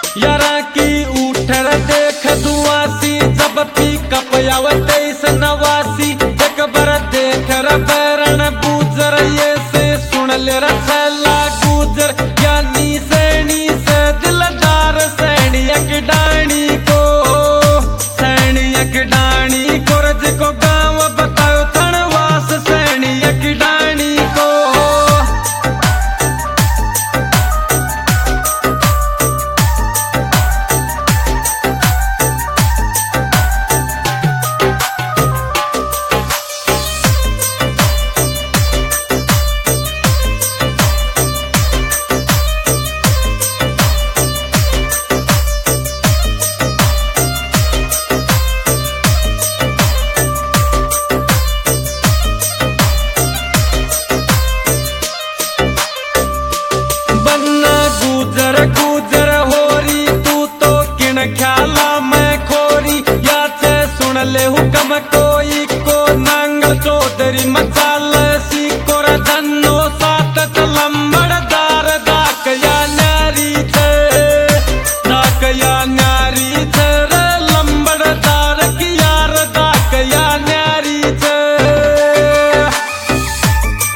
यारा की उठर देख दुआसी जब पी कपयाव 2389 एक बार देख र बैरण गुजर ये से सुन ले र छला गुजर ज्ञानी सैनी से दिलदार सैनी एक डाणी को सैनी एक डाणी को रज को गाँव बताओ थनवास सैनी एक डाणी को गुजर होरी तू तो किन ख्याला मैं खोरी या चे सुन ले हुक्म कोई को नांगल चौधरी मचाल सी को धनो